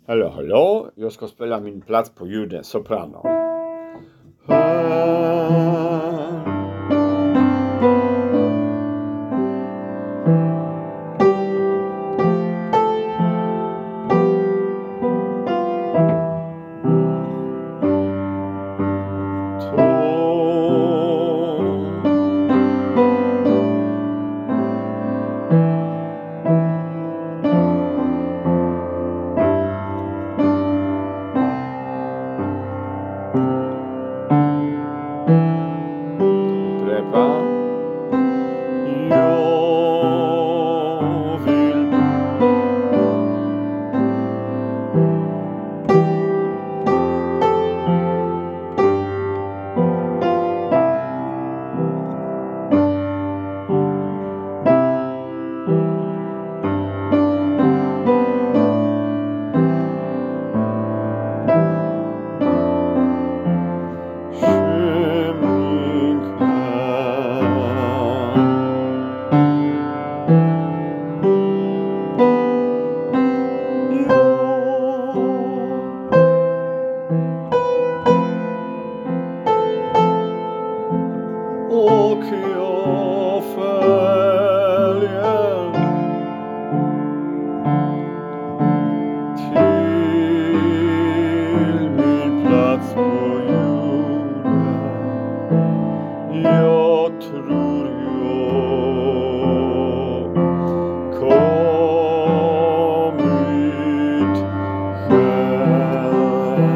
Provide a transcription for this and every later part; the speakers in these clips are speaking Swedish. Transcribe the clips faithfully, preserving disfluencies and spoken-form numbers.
Hallå, hallå. Jag ska spela min plats på ljuden soprano. Upprepa. Jag vill och jag följer till min plats på jorden. Jag tror jag kommit själv.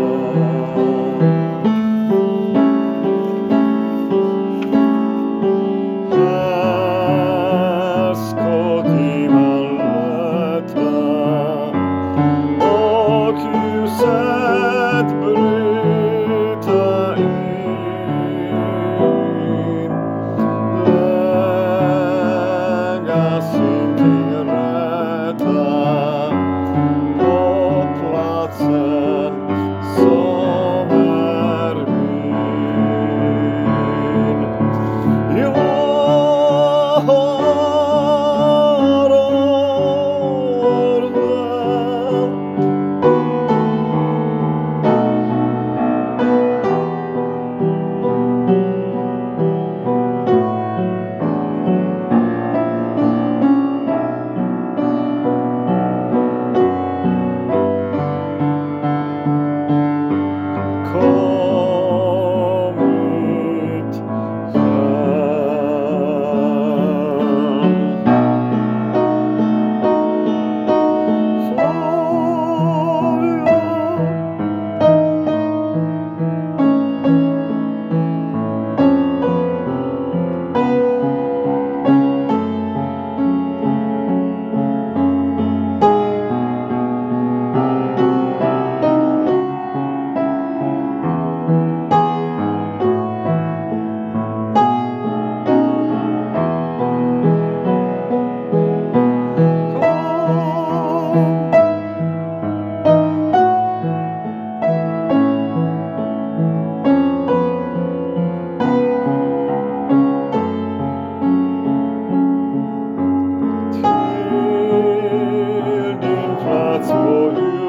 Ljuset bryta in, lägga sin till rätta på platsen som är min. Jag har orden. Kommit till din plats på jorden.